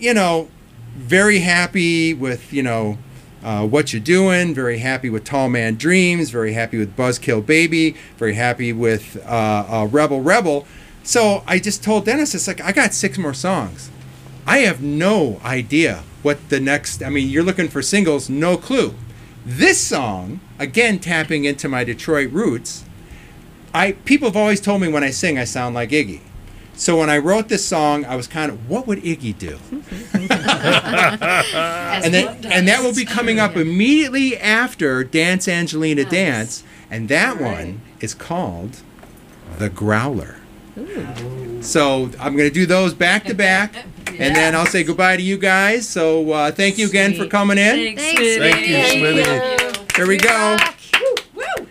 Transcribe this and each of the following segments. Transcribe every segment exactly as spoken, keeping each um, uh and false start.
you know, very happy with, you know, uh, what you're doing. Very happy with Tall Man Dreams. Very happy with Buzzkill Baby. Very happy with uh, uh, Rebel Rebel. So I just told Dennis, it's like, I got six more songs. I have no idea what the next, I mean, you're looking for singles, no clue. This song, again, tapping into my Detroit roots, I people have always told me when I sing I sound like Iggy. So when I wrote this song, I was kind of, what would Iggy do? and, then, and that will be coming up immediately after Dance Angelina nice. Dance, and that right. one is called The Growler. Ooh. So I'm going to do those back to back, yeah. and then I'll say goodbye to you guys. So uh, thank you again Sweet. for coming in. Thanks, Thanks Thank you, Smitty. Here we go. Woo. Woo.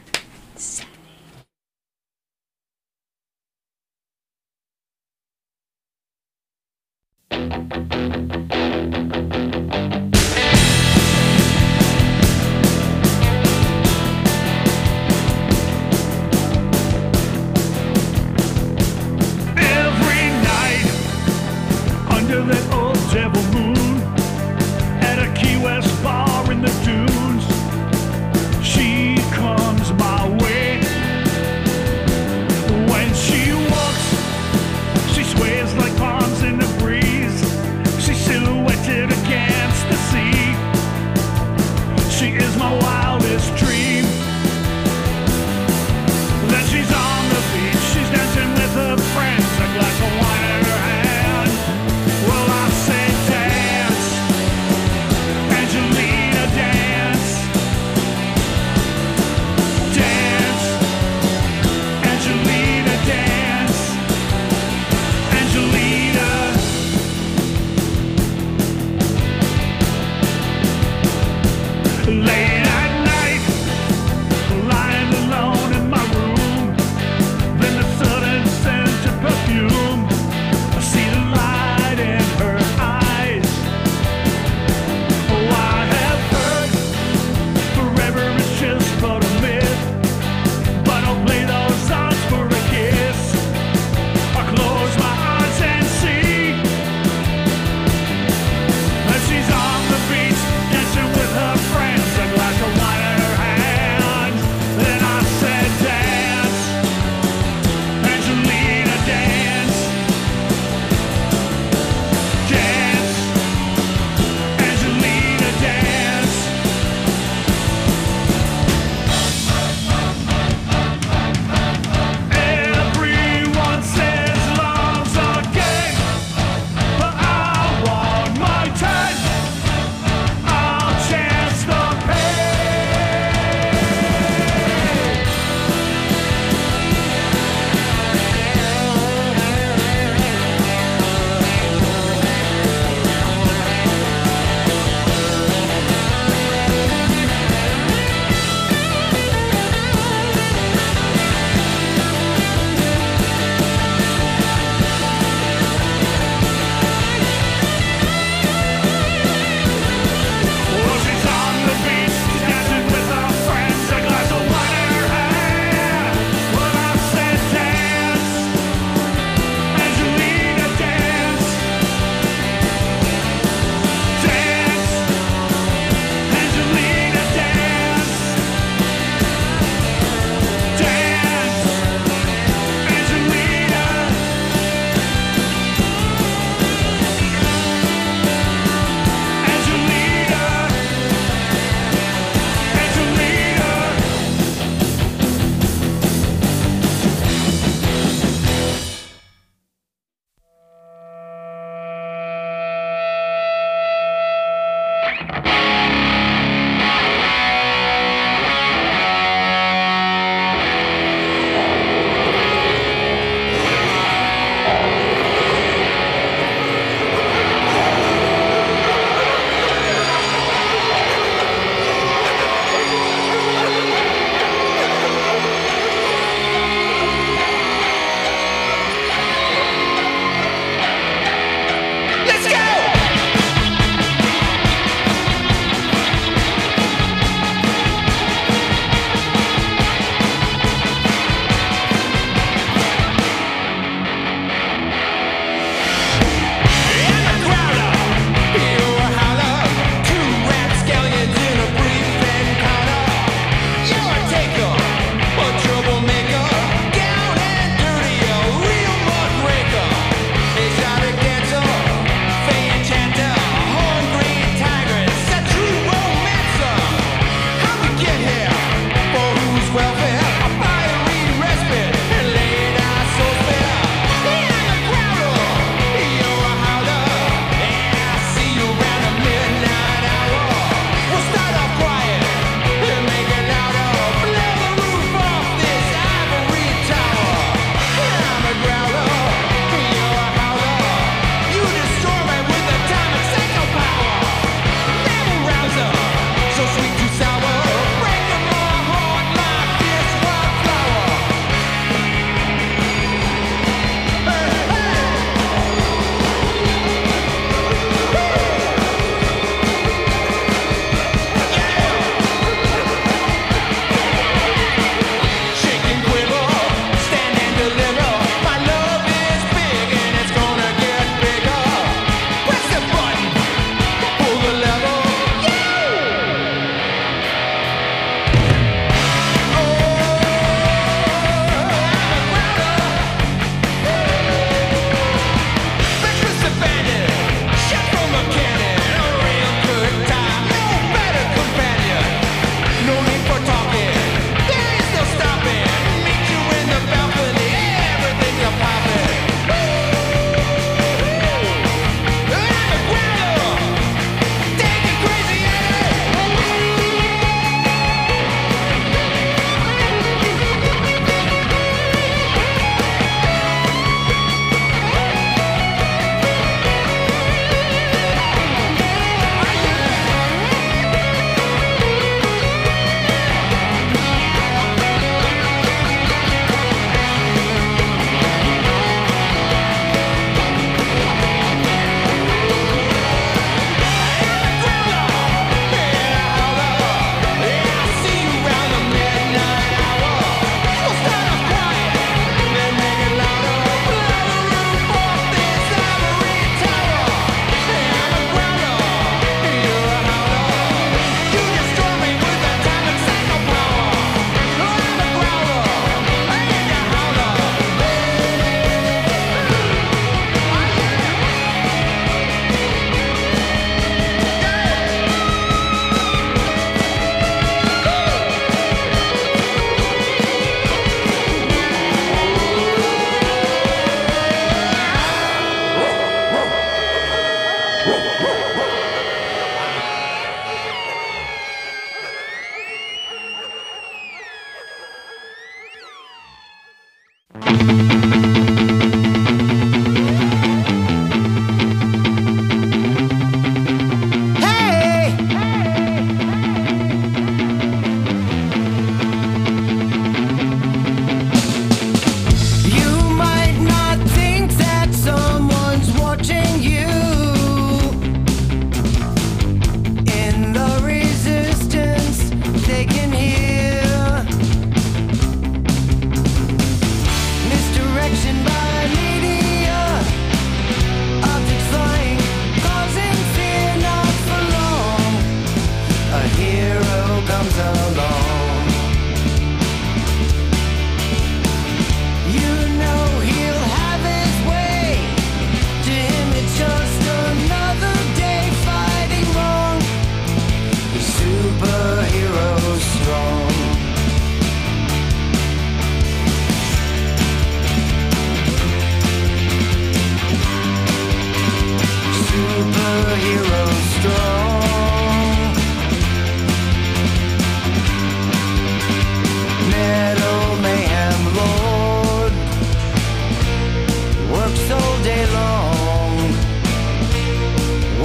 That old devil moon at a Key West bar in the dunes, she comes my way. When she walks, she sways like palms in the breeze. She's silhouetted against the sea. She is my wildest dream. Then she's on the beach, she's dancing with her friends, a glass of wine in her hand. Well, I say dance, Angelina.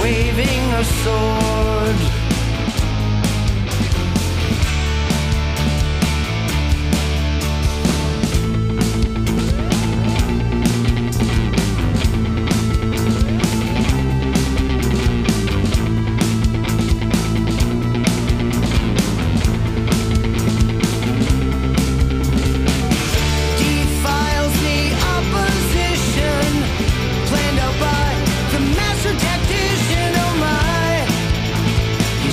waving a sword. Defiles the opposition, planned out by the master tactician. Oh my,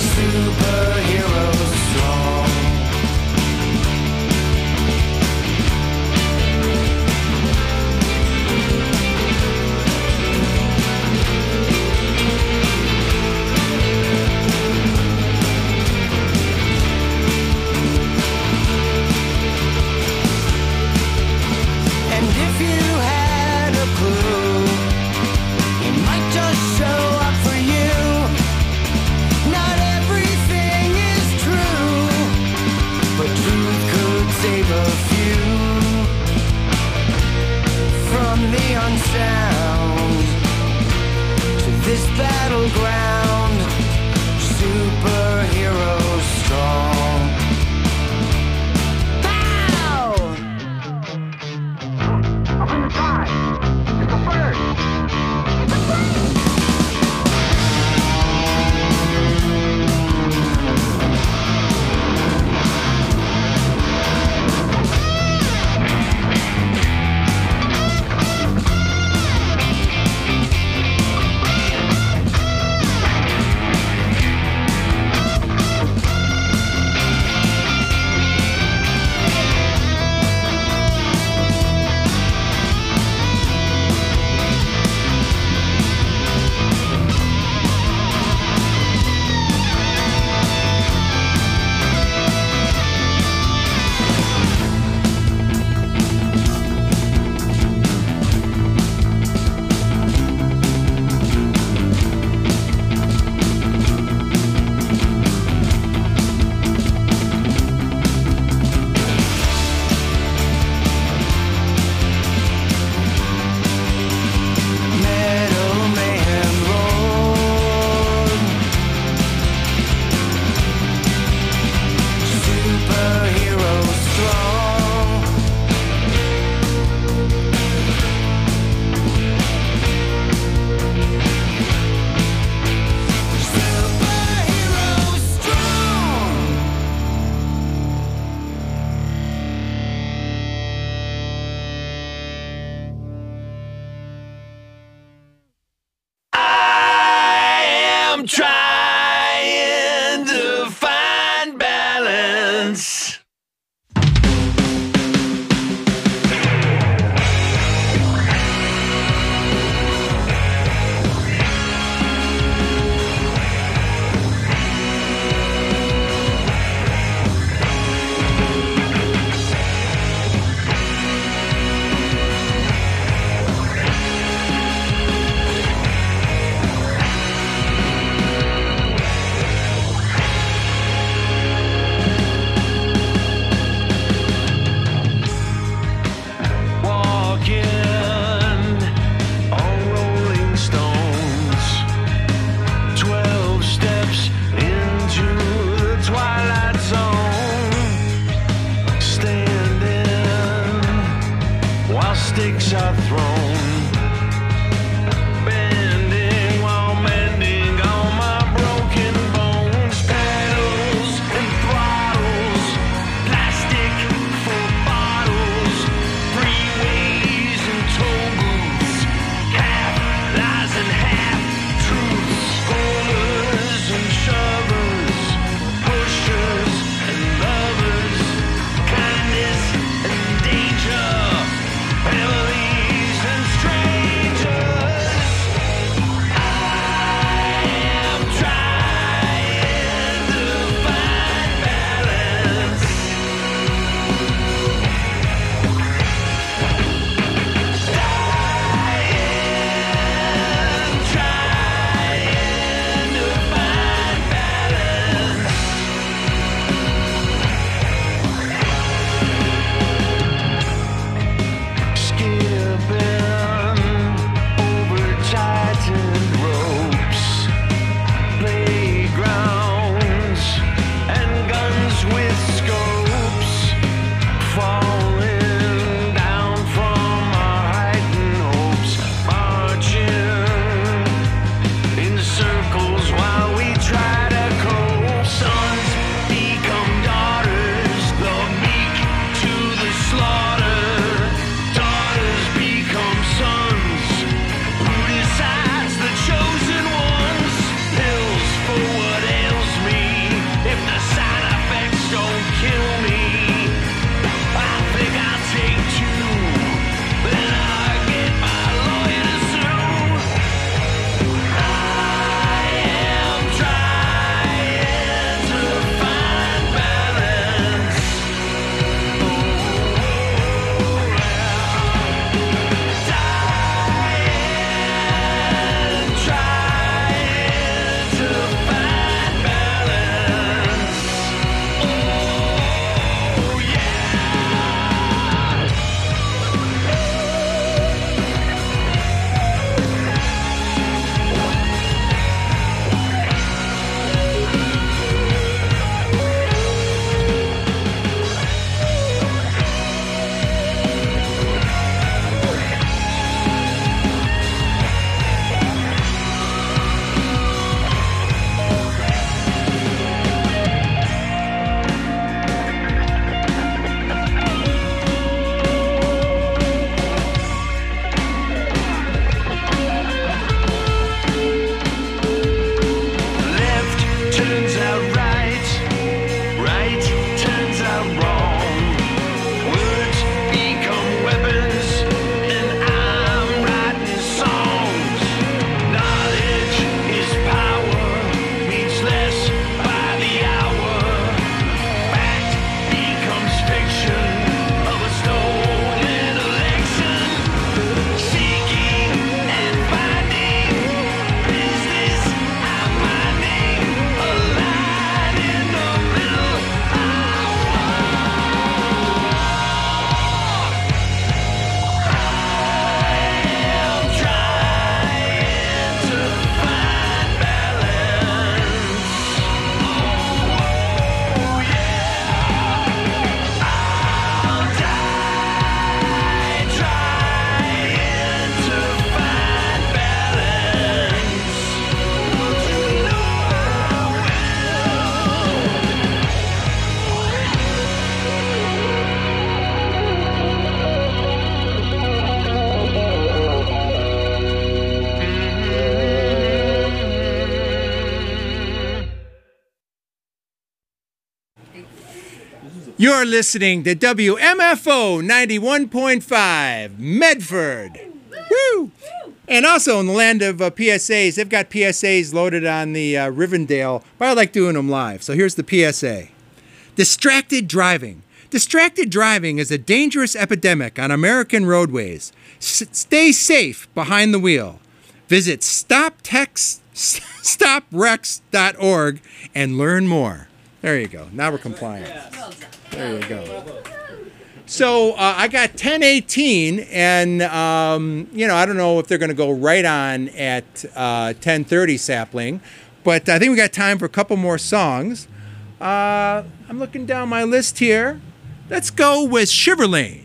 You're listening to W M F O ninety-one point five, Medford. Woo! And also in the land of uh, P S As, they've got P S As loaded on the uh, Rivendell, but I like doing them live. So here's the P S A. Distracted driving. Distracted driving is a dangerous epidemic on American roadways. S- stay safe behind the wheel. Visit stop text stop rex dot org and learn more. There you go. Now we're compliant. There you go. So uh, I got ten eighteen, and um, you know I don't know if they're going to go right on at uh, ten thirty Sapling, but I think we got time for a couple more songs. Uh, I'm looking down my list here. Let's go with Shiver Lane.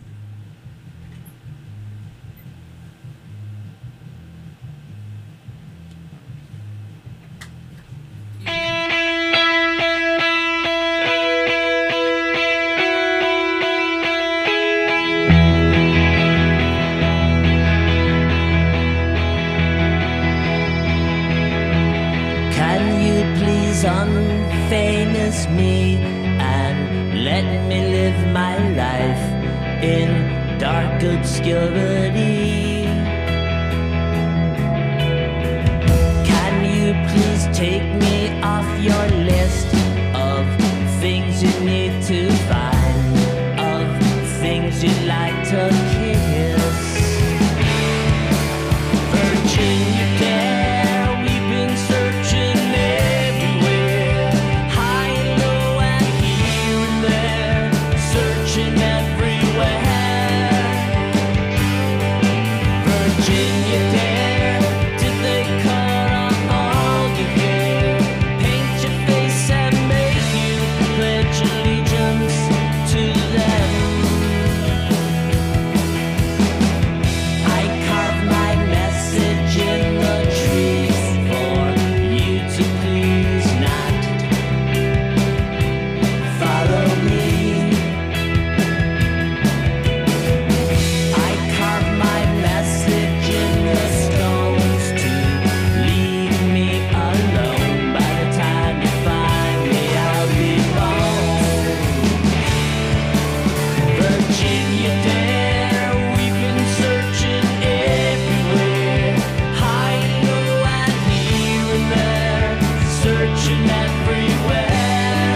Unfamous me and let me live my life in dark obscurity. Can you please take me off your list of things you need to find, of things you'd like to kiss? Virginia Dare, we've been searching everywhere, high and low and here and there, searching everywhere. Virginia Dare, did they cut off all your hair, paint your face and make you pledge allegiance to them? I carved my message in the trees for you to please not follow me. I carved my message in the stones to leave me alone. By the time you find me, I'll be gone. Virginia Dare, we've been searching everywhere, high and low and here and there, searching everywhere.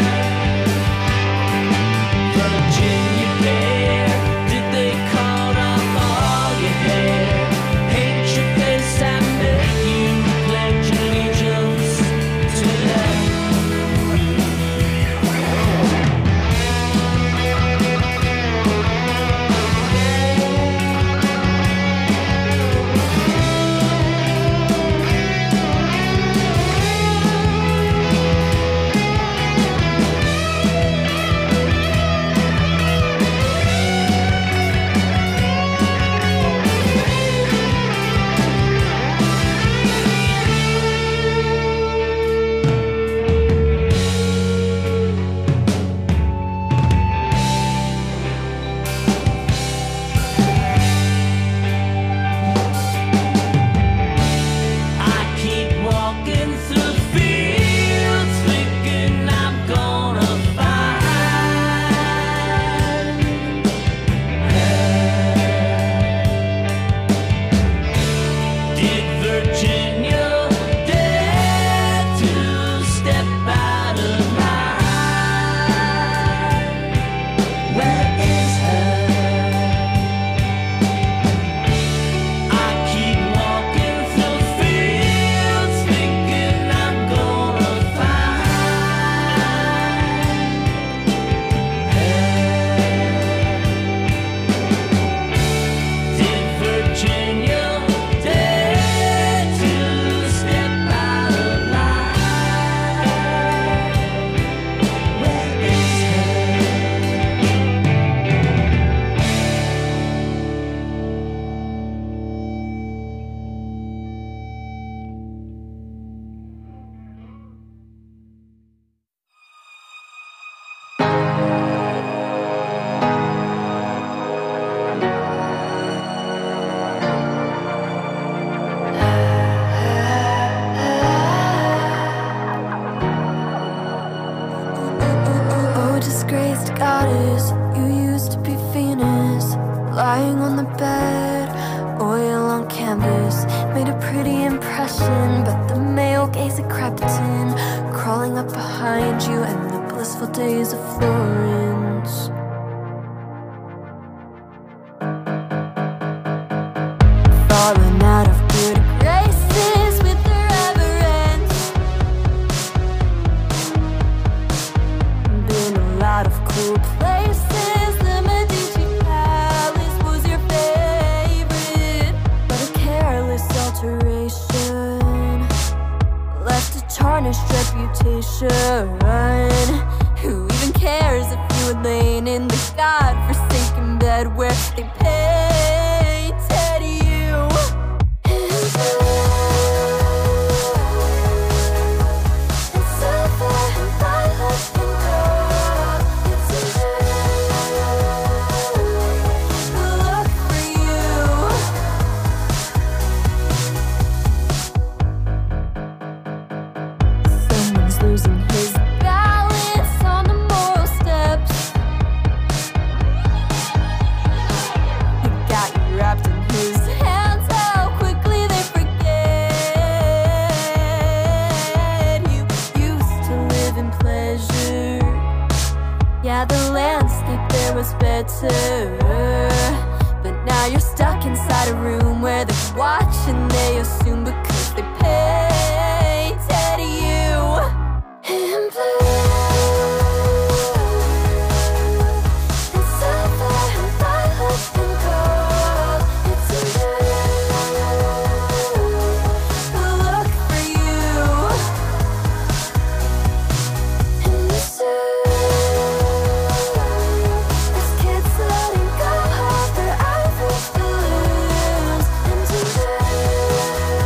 Virginia Dare, did they cut off all your hair, paint your face and make you pledge allegiance to them? find you and the blissful days of Florence. Falling out of good graces with the reverence. Been a lot of cool places. The Medici Palace was your favorite, but a careless alteration left a tarnished reputation. Who even cares if you were laying in the godforsaken bed where they painted you in blue and silver and violet and gold? It's a new look for you. Someone's losing his balance on the moral steps. He got you wrapped in his hands. How quickly they forget. You used to live in pleasure. Yeah, the landscape there was better. But now you're stuck inside a room where they watch and they assume because they painted you in blue and silver and violet and gold. It's a new look for you in the zoo. There's kids letting go of their ivory balloons into blue.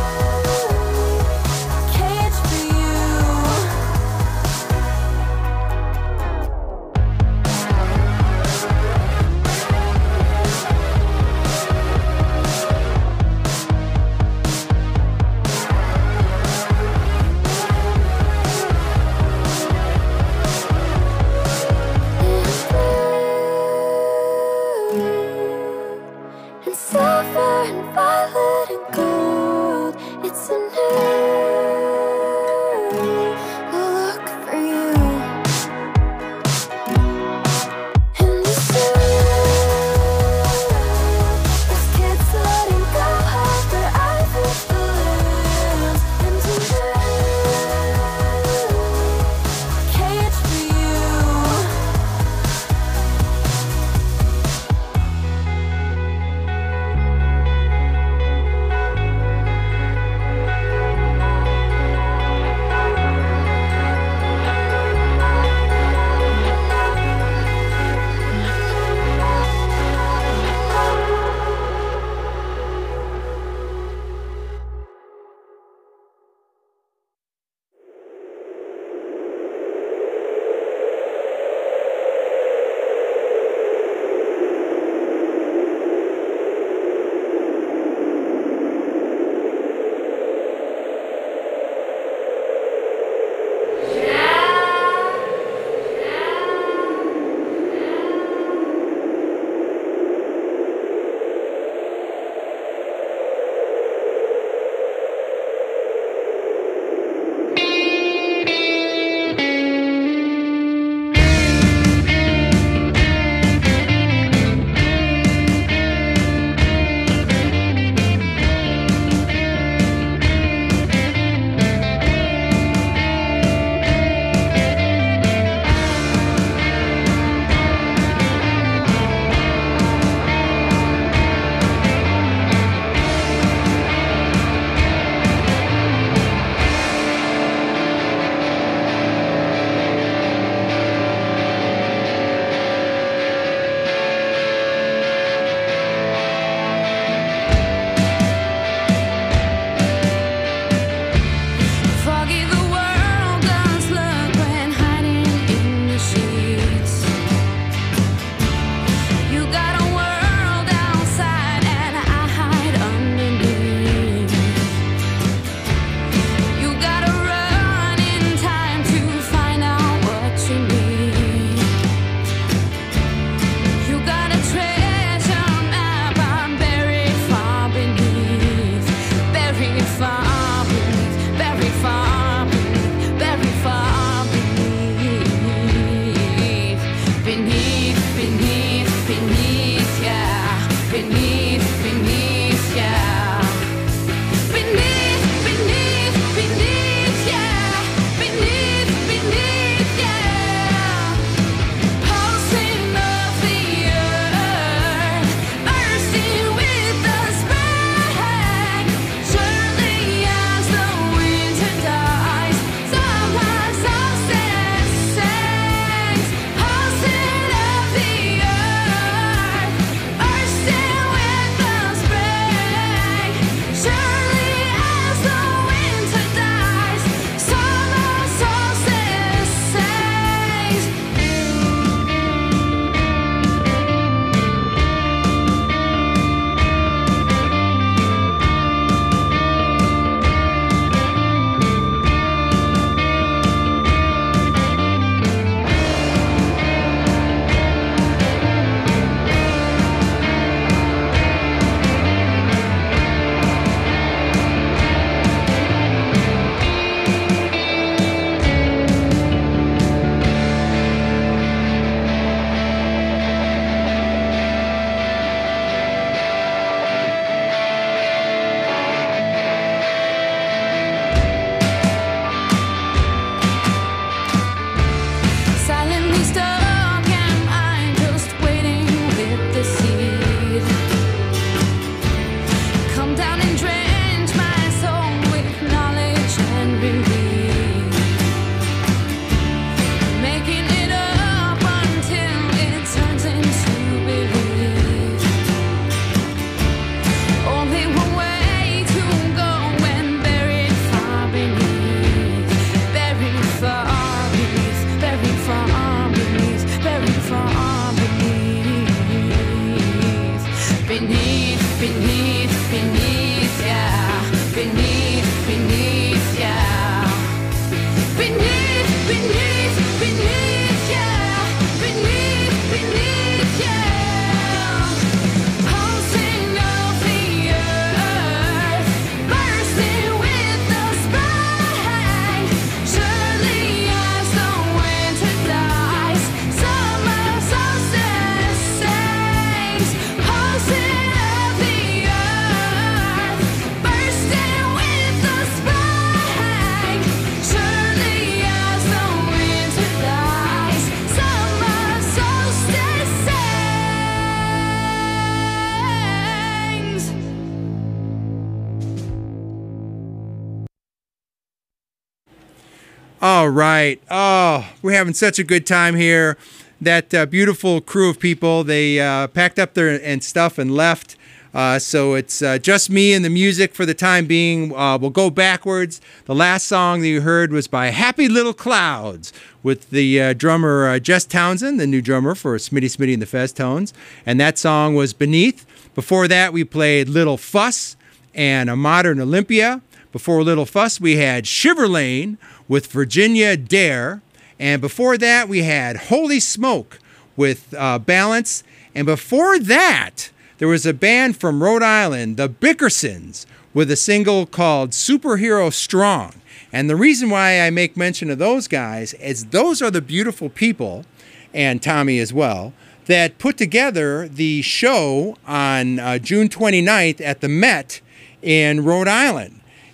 All right. Oh, we're having such a good time here. That uh, beautiful crew of people, they uh, packed up their and stuff and left. Uh, so it's uh, just me and the music for the time being. Uh, we'll go backwards. The last song that you heard was by Happy Little Clouds with the uh, drummer uh, Jess Townsend, the new drummer for Smitty Smitty and the Fez Tones. And that song was Beneath. Before that, we played Little Fuss and A Modern Olympia. Before Little Fuss, we had Shiver Lane with Virginia Dare. And before that, we had Holy Smoke with uh, Balance. And before that, there was a band from Rhode Island, the Bickersons, with a single called Superhero Strong. And the reason why I make mention of those guys is those are the beautiful people, and Tommy as well, that put together the show on uh, June twenty-ninth at the Met in Rhode Island.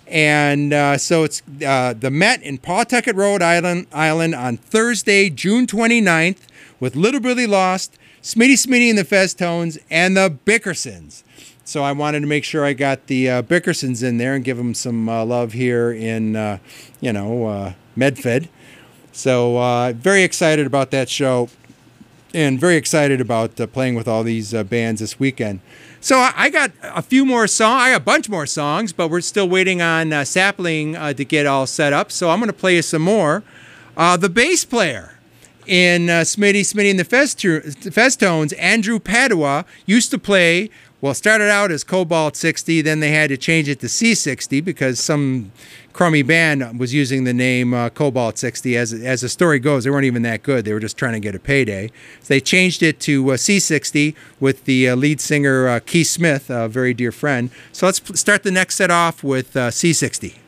And uh, so it's uh, the Met in Pawtucket, Rhode Island, Island on Thursday, June twenty-ninth, with Little Billy Lost, Smitty Smitty and the Fez Tones, and the Bickersons. So I wanted to make sure I got the uh, Bickersons in there and give them some uh, love here in, uh, you know, uh, Medfed. So uh, very excited about that show, and very excited about uh, playing with all these uh, bands this weekend. So I I got a few more songs. I got a bunch more songs, but we're still waiting on uh, Sapling uh, to get all set up. So I'm going to play you some more. Uh, the bass player in uh, Smitty, Smitty and the Fez, Fez Tones, Andrew Padua, used to play, well, started out as Cobalt sixty, then they had to change it to C sixty because some crummy band was using the name uh, Cobalt sixty. As, as the story goes, they weren't even that good. They were just trying to get a payday. So they changed it to uh, C sixty with the uh, lead singer uh, Keith Smith, a very dear friend. So let's start the next set off with uh, C sixty.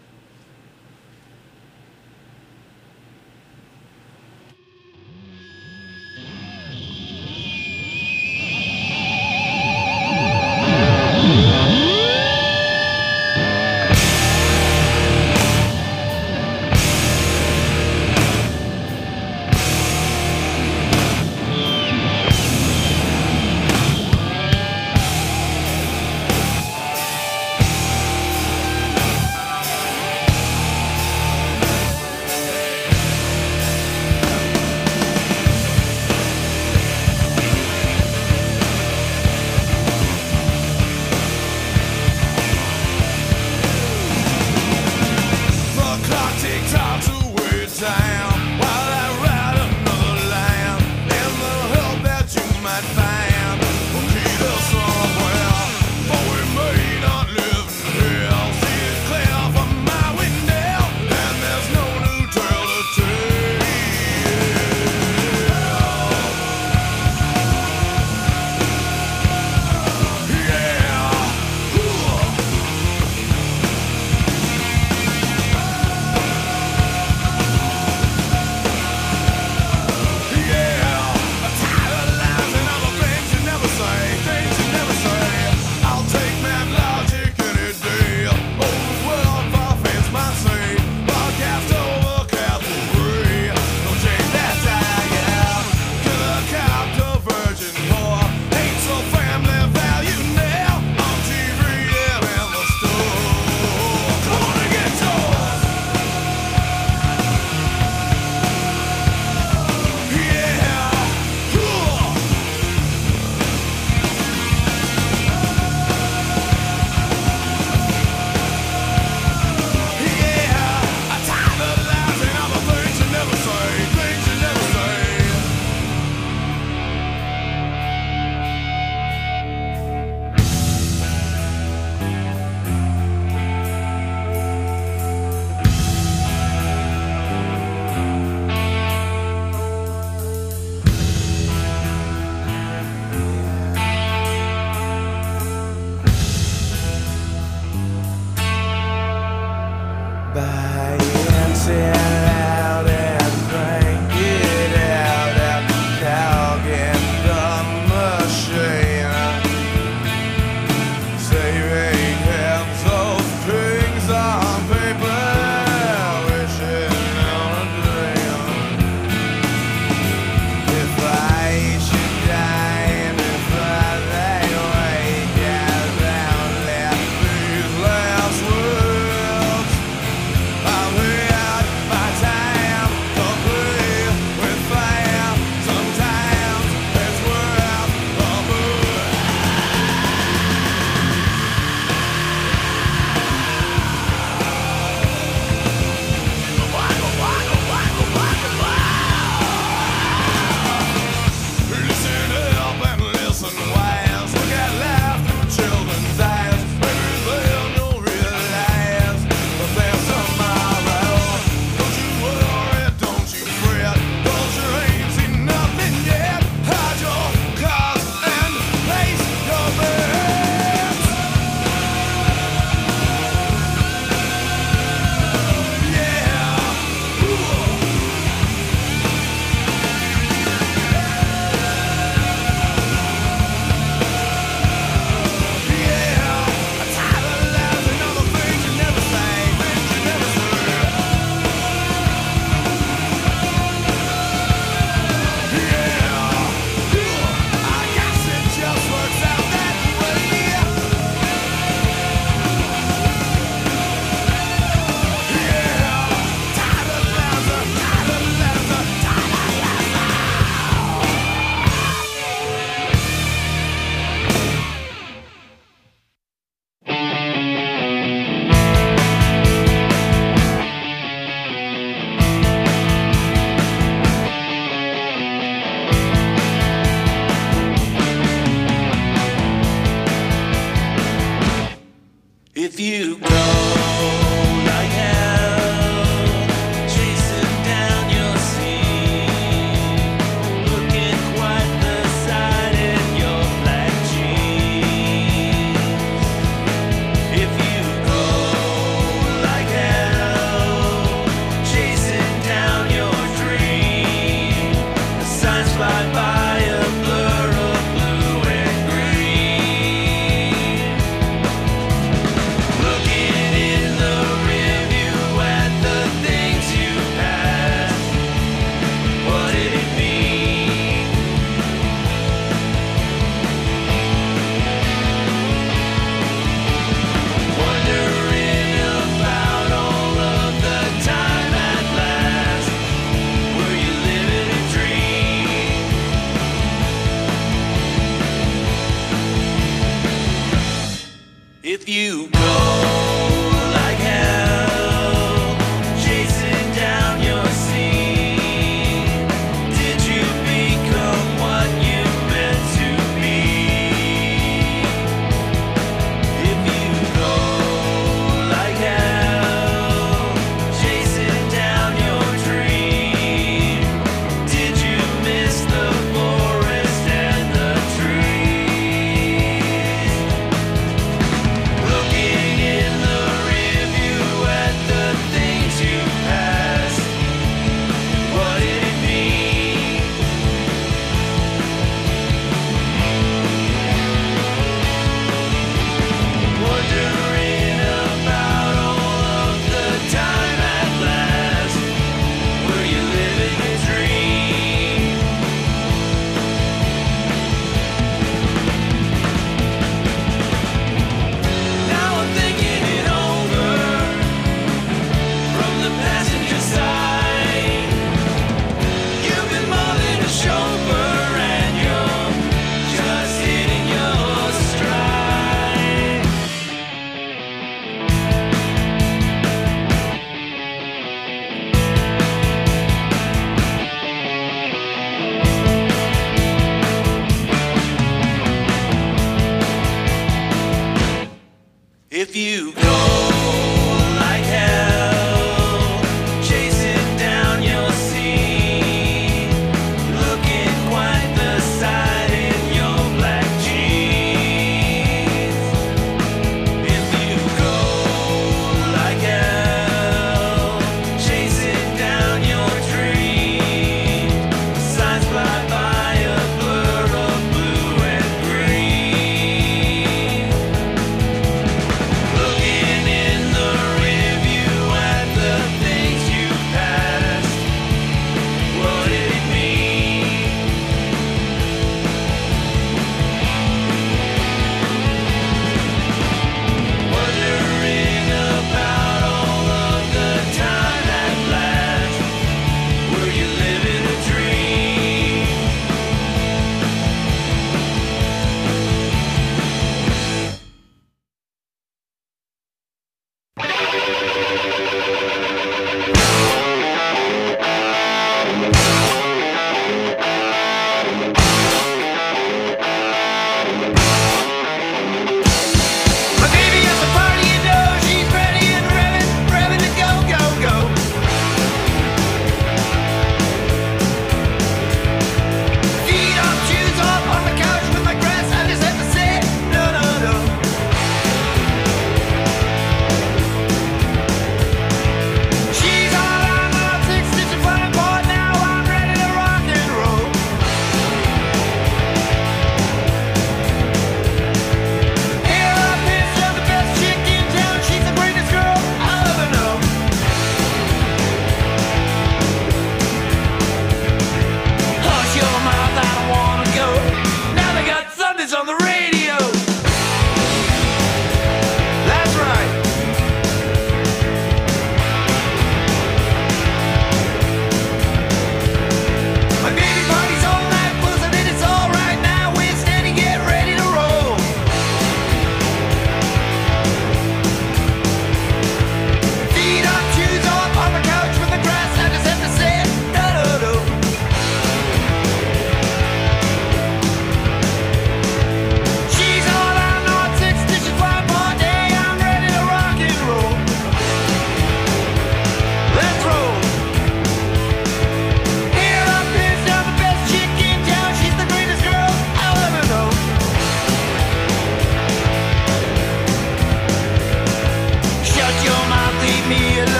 Thank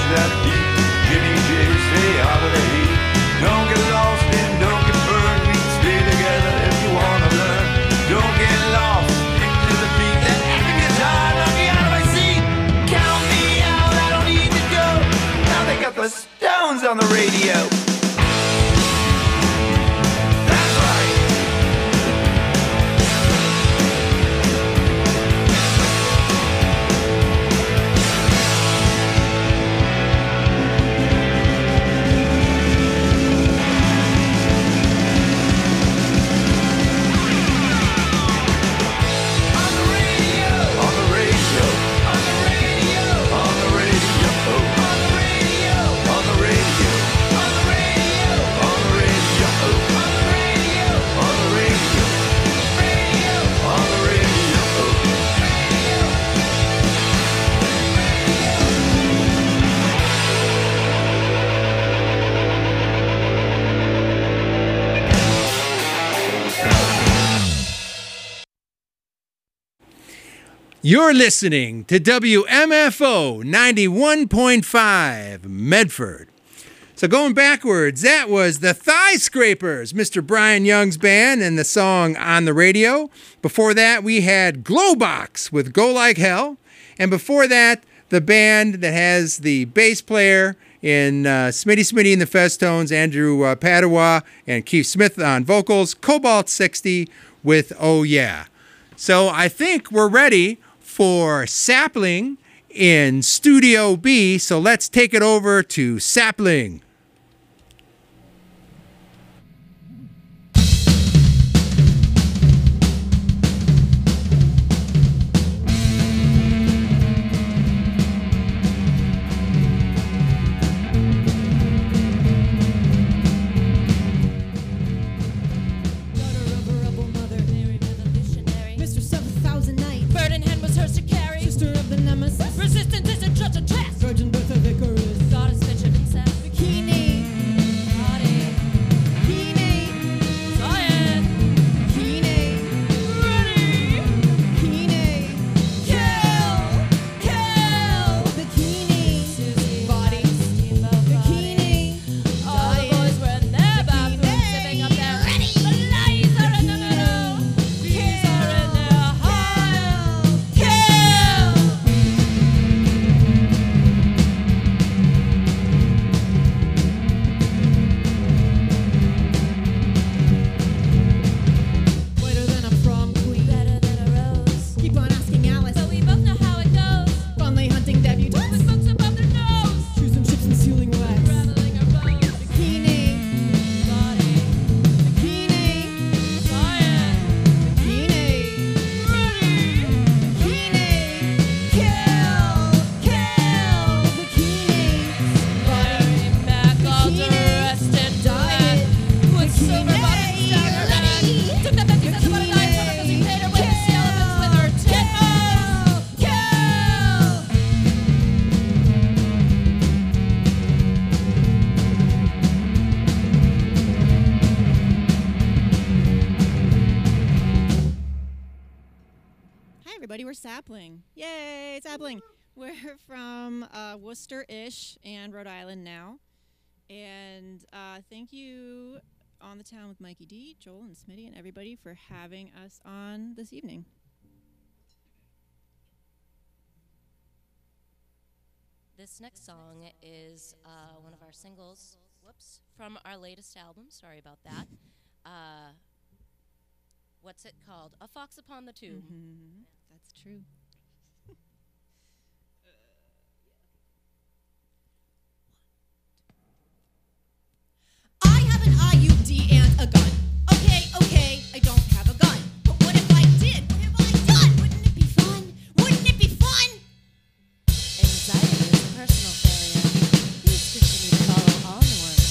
that keep Jimmy J stay out of the heat. Don't get lost and don't get burned. We can stay together if you wanna learn. Don't get lost into the beat. That every guitar knock me out of my seat. Count me out, I don't need to go. Now they got the Stones on the radio. That's right. On the radio. On the radio. On the radio. On the radio. On the radio. On the radio. On the radio. On the radio. On the radio. On the radio. Radio. On the radio. You're listening to W M F O ninety-one point five Medford. So going backwards, that was the Thigh Scrapers, Mister Brian Young's band, and the song On the Radio. Before that, we had Glowbox with Go Like Hell. And before that, the band that has the bass player in uh, Smitty Smitty and the Festones, Andrew uh, Padua, and Keith Smith on vocals, Cobalt sixty with Oh Yeah. So I think we're ready for Sapling in Studio B. So let's take it over to Sapling. Daughter of a rebel mother, married with a missionary. Mistress of a thousand nights, burden hand was hers to carry. Sister of the nemesis, resistance isn't just a test. Virgin birth of Icarus, goddess bitch of incest. Bikini, body, bikini, science, bikini, ready, bikini, kill, kill, bikini, Susie, body, steamboat, bikini, all the boys were in their bathrooms, sipping up their ready. The lies are in the middle, bees are in their high, kill. Whiter than a prom queen, better than a rose. Keep on asking Alice, but we both know how it goes. Fondly hunting debutantes with books above their nose. Shoes and ships and sealing wax, rattling a rose. Bikini, body, bikini, science, bikini, ready, bikini, kill, kill, bikini, body, back all dressed in black, with silver bottoms down her ready. Took the fifties and the bottom line, summer cause he paid her with the elephants with her tail. Kill! Hi, everybody. We're Sapling. Yay, Sapling. We're from uh, Worcester-ish and Rhode Island now. And uh, thank you On the Town with Mikey D, Joel, and Smitty, and everybody for having us on this evening. This next song is uh, one of our singles, whoops, from our latest album. Sorry about that. Uh, what's it called? A Fox Upon the Tomb. Mm-hmm. That's true. I have an I U D and a gun. Okay, okay, I don't have a gun. But what if I did? What have I done? Wouldn't it be fun? Wouldn't it be fun? Anxiety is a personal failure. Please continue to follow all the words.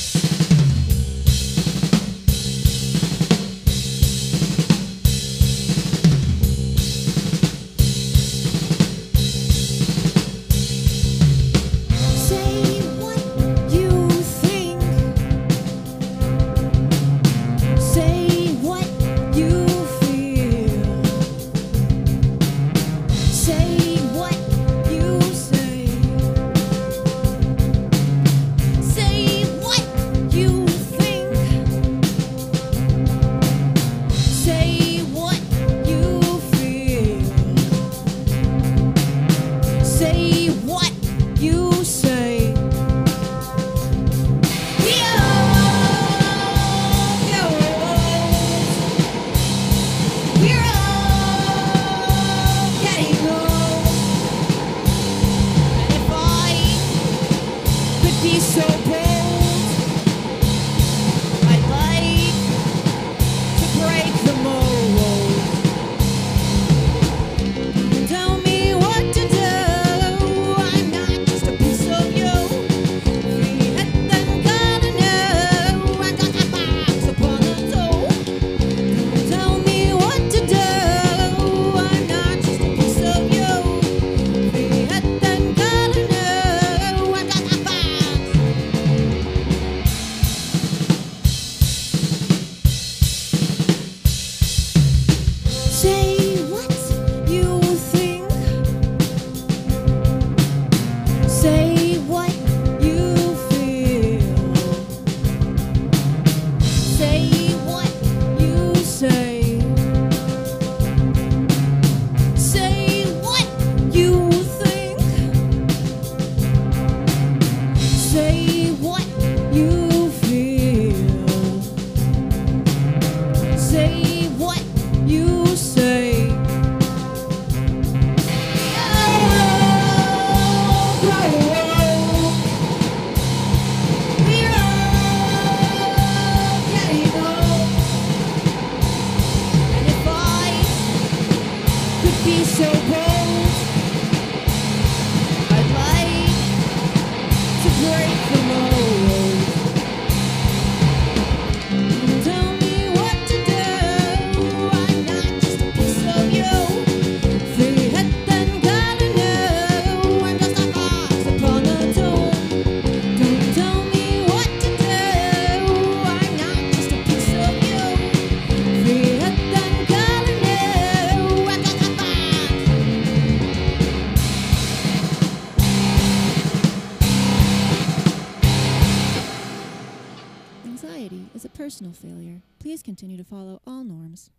Anxiety is a personal failure. Please continue to follow all norms.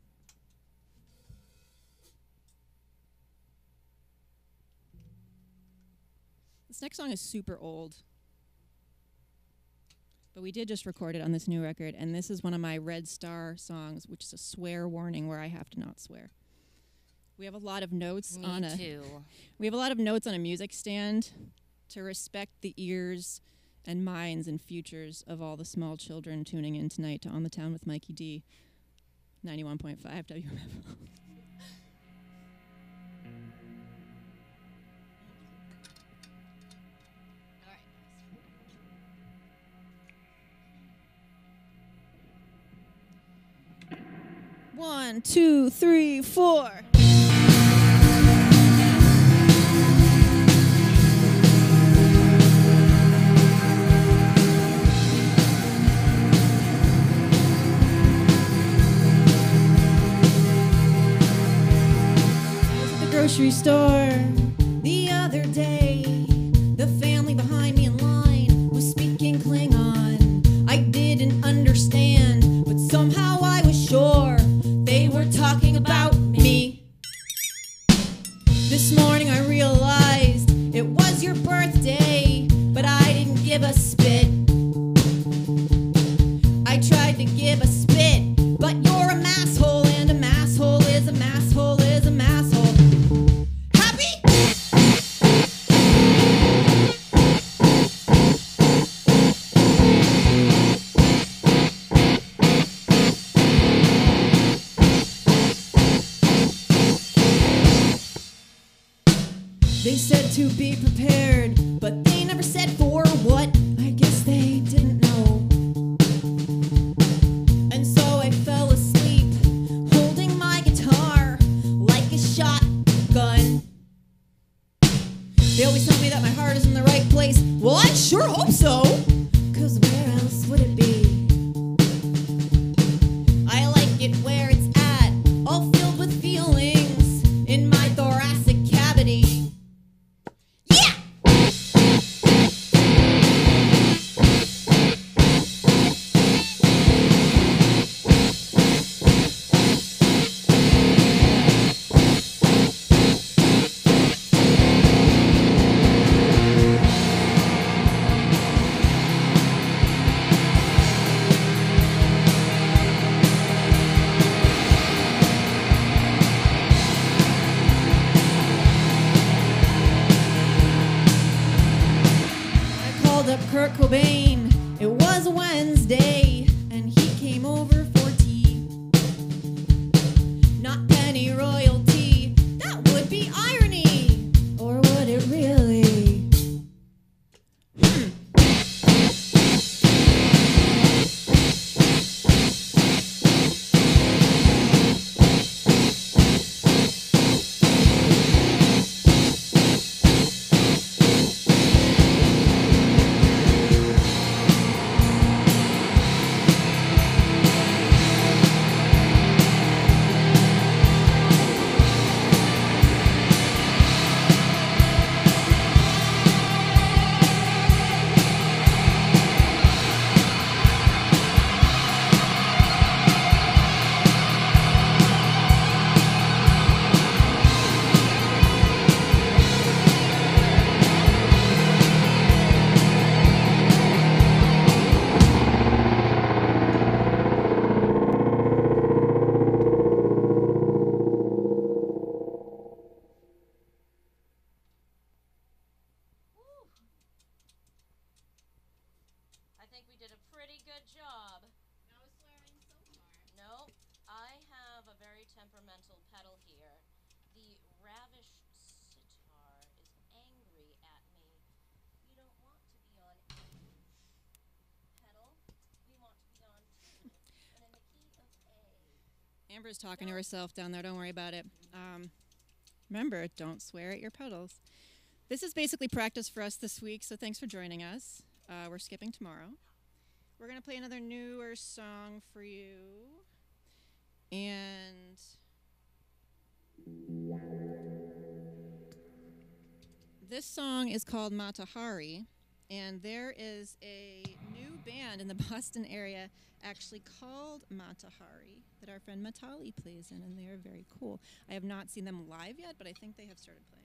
This next song is super old, but we did just record it on this new record, and this is one of my Red Star songs, which is a swear warning where I have to not swear. We have a lot of notes Me on a too. we have a lot of notes on a music stand to respect the ears and minds and futures of all the small children tuning in tonight to On the Town with Mikey D, ninety-one point five W M F. One, two, three, four. Grocery store the other day. The family behind me in line was speaking Klingon. I didn't understand, but somehow I was sure they were talking about me. This morning I realized it was your birthday, but I didn't give a spit. I tried to give a spit, but you're a masshole, and a masshole is a masshole is a masshole. They said to be prepared, but they never said for what. I guess they didn't know. And so I fell asleep, holding my guitar like a shotgun. They always tell me that my heart is in the right place. Well, I sure hope so, 'cause where else would it be? I like it where it's at, all filled with feelings in my thoracic cavity. Kurt Cobain. It was a Wednesday, and he came over for tea. Not penny royalty, that would be irony. Or would it really? Hmm. I think we did a pretty good job. No swearing so far. No, I have a very temperamental pedal here. The ravished sitar is angry at me. We don't want to be on A pedal. We want to be on two. And in the key of A. Amber's talking to herself down there. Don't worry about it. Um, remember, don't swear at your pedals. This is basically practice for us this week, so thanks for joining us. Uh, we're skipping tomorrow. We're going to play another newer song for you. And this song is called Matahari. And there is a new band in the Boston area actually called Matahari that our friend Matali plays in, and they are very cool. I have not seen them live yet, but I think they have started playing.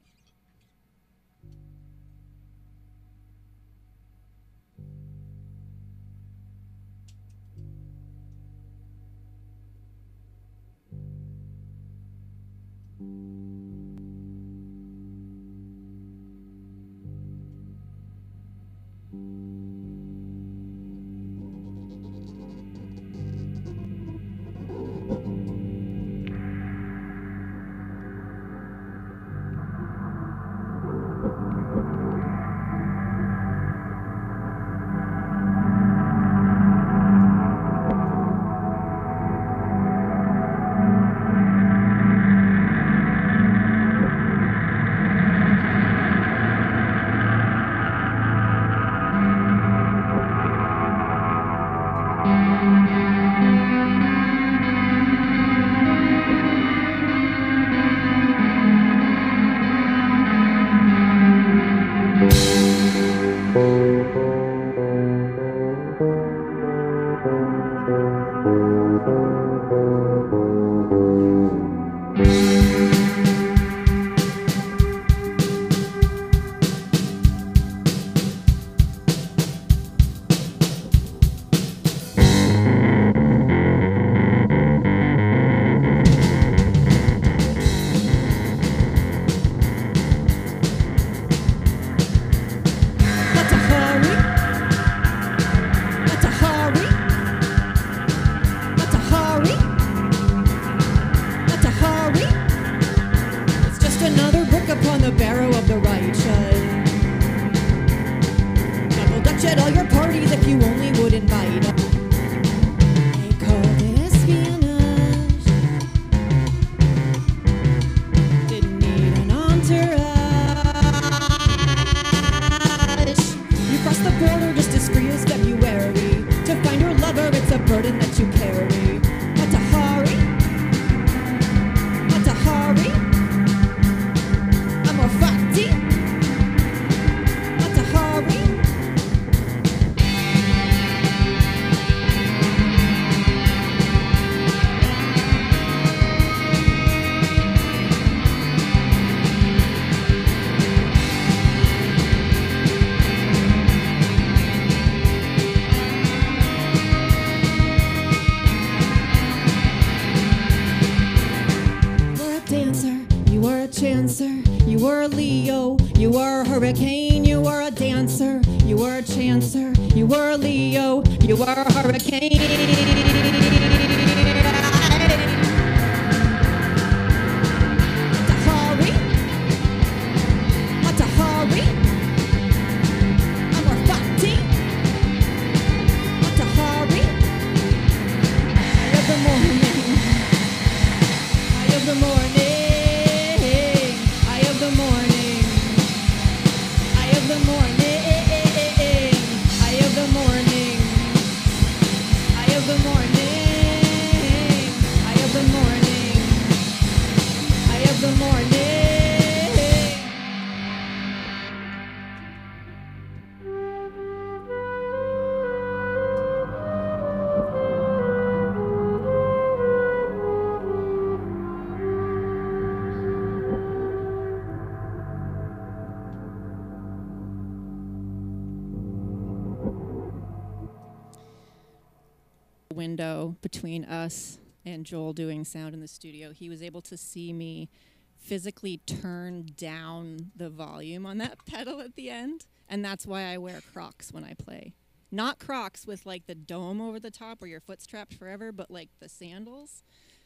Window between us and Joel doing sound in the studio, he was able to see me physically turn down the volume on that pedal at the end, and that's why I wear Crocs when I play. Not Crocs with like the dome over the top where your foot's trapped forever, but like the sandals.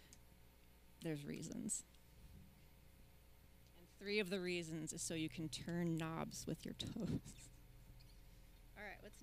There's reasons. And three of the reasons is so you can turn knobs with your toes.